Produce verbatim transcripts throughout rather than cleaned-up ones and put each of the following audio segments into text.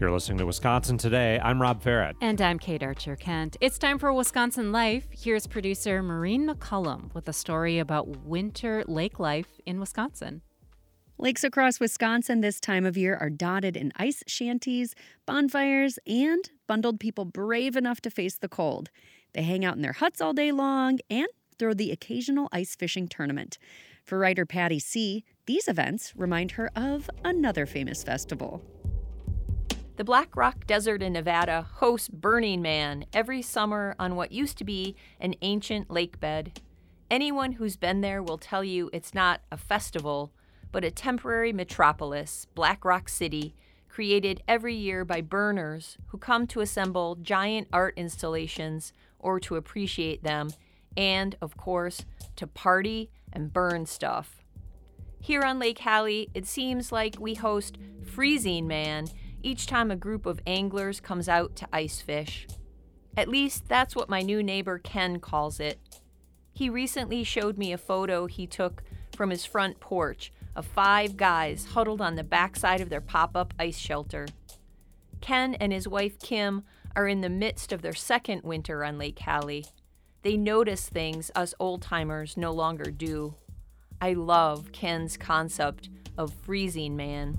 You're listening to Wisconsin Today. I'm Rob Farrett. And I'm Kate Archer-Kent. It's time for Wisconsin Life. Here's producer Maureen McCullum with a story about winter lake life in Wisconsin. Lakes across Wisconsin this time of year are dotted in ice shanties, bonfires, and bundled people brave enough to face the cold. They hang out in their huts all day long and throw the occasional ice fishing tournament. For writer Patty C., these events remind her of another famous festival. The Black Rock Desert in Nevada hosts Burning Man every summer on what used to be an ancient lake bed. Anyone who's been there will tell you it's not a festival, but a temporary metropolis, Black Rock City, created every year by burners who come to assemble giant art installations or to appreciate them, and, of course, to party and burn stuff. Here on Lake Hallie, it seems like we host Freezing Man each time a group of anglers comes out to ice fish. At least that's what my new neighbor Ken calls it. He recently showed me a photo he took from his front porch of five guys huddled on the backside of their pop-up ice shelter. Ken and his wife Kim are in the midst of their second winter on Lake Hallie. They notice things us old-timers no longer do. I love Ken's concept of Freezing Man.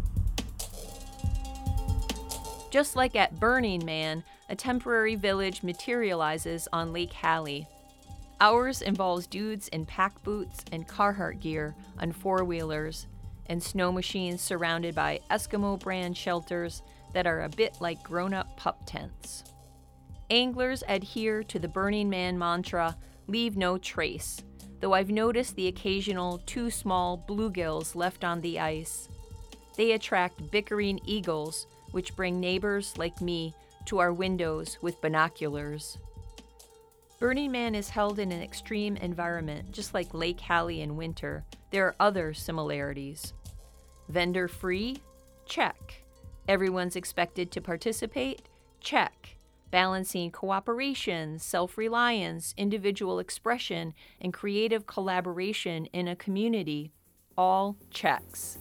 Just like at Burning Man, a temporary village materializes on Lake Hallie. Ours involves dudes in pack boots and Carhartt gear on four-wheelers and snow machines surrounded by Eskimo brand shelters that are a bit like grown-up pup tents. Anglers adhere to the Burning Man mantra, leave no trace, though I've noticed the occasional too small bluegills left on the ice. They attract bickering eagles, which bring neighbors like me to our windows with binoculars. Burning Man is held in an extreme environment, just like Lake Hallie in winter. There are other similarities. Vendor-free? Check. Everyone's expected to participate? Check. Balancing cooperation, self-reliance, individual expression, and creative collaboration in a community? All checks.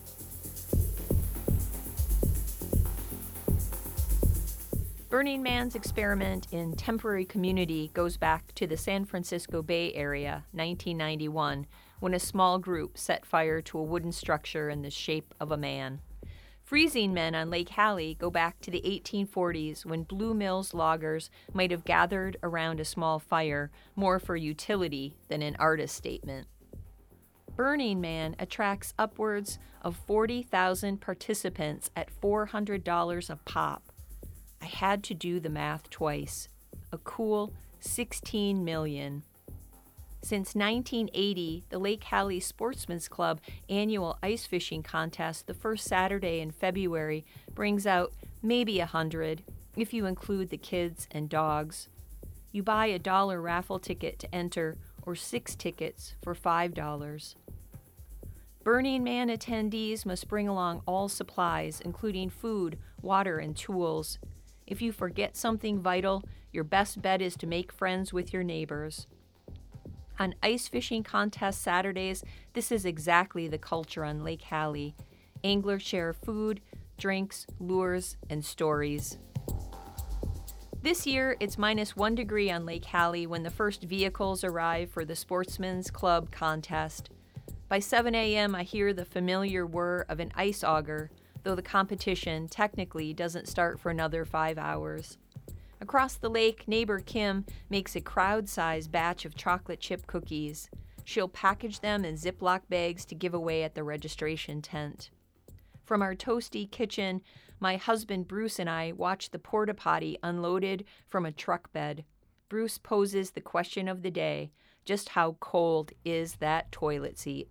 Burning Man's experiment in temporary community goes back to the San Francisco Bay Area, nineteen ninety-one, when a small group set fire to a wooden structure in the shape of a man. Freezing Men on Lake Hallie go back to the eighteen forties when Blue Mills loggers might have gathered around a small fire more for utility than an artist statement. Burning Man attracts upwards of forty thousand participants at four hundred dollars a pop. I had to do the math twice. A cool sixteen million. Since nineteen eighty, the Lake Hallie Sportsman's Club annual ice fishing contest, the first Saturday in February, brings out maybe a hundred, if you include the kids and dogs. You buy a dollar raffle ticket to enter, or six tickets for five dollars. Burning Man attendees must bring along all supplies, including food, water, and tools. If you forget something vital, your best bet is to make friends with your neighbors. On ice fishing contest Saturdays, this is exactly the culture on Lake Hallie. Anglers share food, drinks, lures, and stories. This year, it's minus one degree on Lake Hallie when the first vehicles arrive for the Sportsman's Club contest. By seven a.m., I hear the familiar whir of an ice auger, though the competition technically doesn't start for another five hours. Across the lake, neighbor Kim makes a crowd-sized batch of chocolate chip cookies. She'll package them in Ziploc bags to give away at the registration tent. From our toasty kitchen, my husband Bruce and I watch the porta potty unloaded from a truck bed. Bruce poses the question of the day: just how cold is that toilet seat?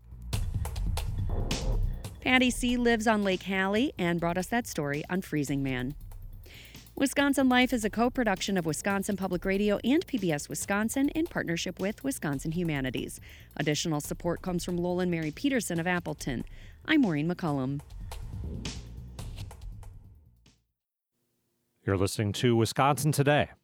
Patty C. lives on Lake Hallie and brought us that story on Freezing Man. Wisconsin Life is a co-production of Wisconsin Public Radio and P B S Wisconsin in partnership with Wisconsin Humanities. Additional support comes from Lolan Mary Peterson of Appleton. I'm Maureen McCullum. You're listening to Wisconsin Today.